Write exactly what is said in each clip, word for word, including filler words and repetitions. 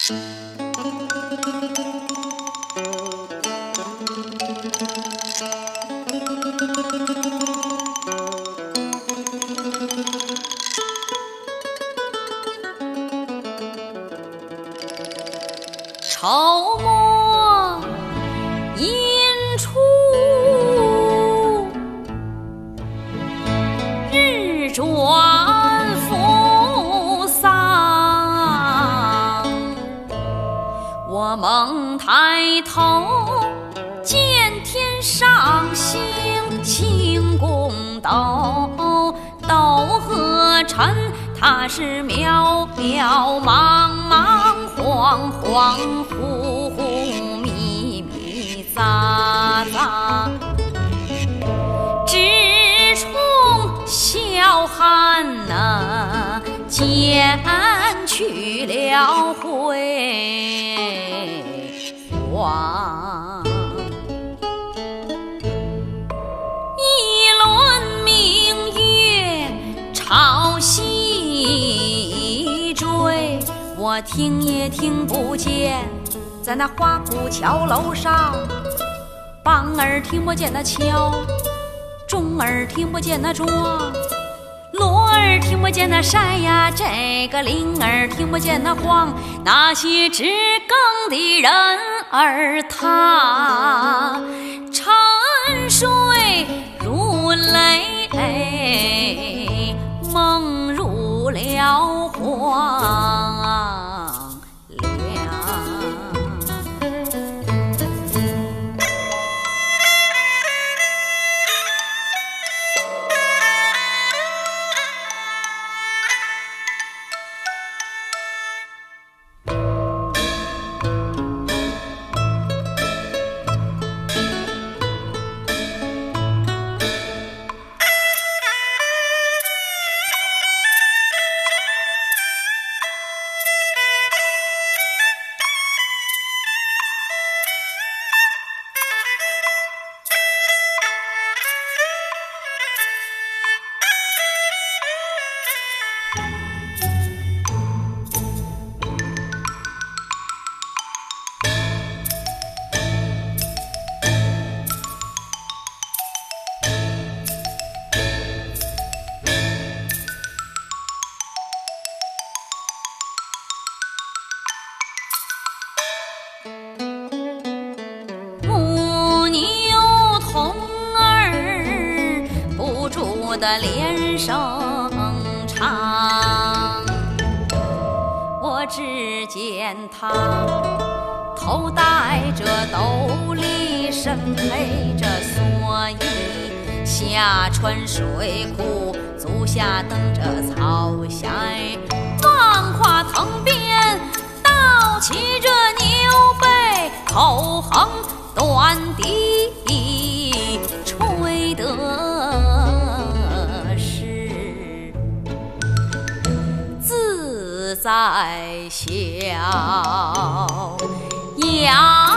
愁莫引出日转扶桑。我猛抬头见天上星星公斗，斗和尘它是渺渺茫茫，恍恍惚惚，密密匝匝，只冲小寒呐，剪去了辉煌。一轮明月朝西坠，我听也听不见，在那花鼓桥楼上，梆儿听不见那敲，钟儿听不见那撞，锣儿听不见那筛呀，这个铃儿听不见那晃，那些知更的人儿他沉睡如泪，梦入了荒凉。我的连声唱，我只见他头戴着斗笠，身配着蓑衣，下穿水裤，足下蹬着草鞋，望胯藤边倒骑着牛背，口横短笛吹得在逍遥。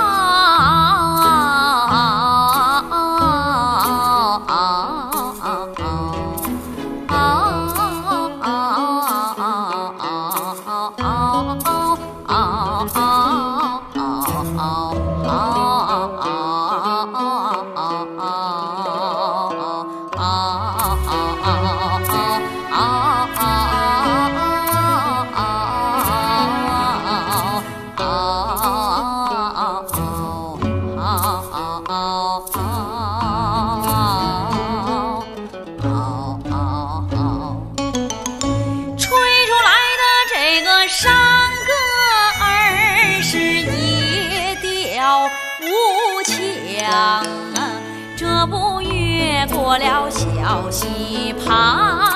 这不越过了小溪旁。